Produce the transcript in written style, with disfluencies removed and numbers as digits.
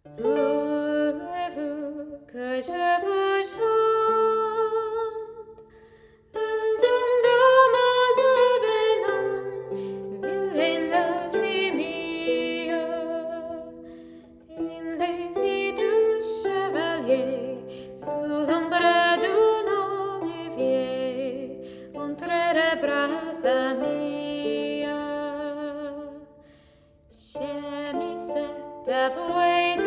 Voulez-vous que je vous chante un domas avenon, villain delphi mio, in le vie d'un chevalier, sous l'ombre d'un olivier, entre les bras mia. Gémissait, avouez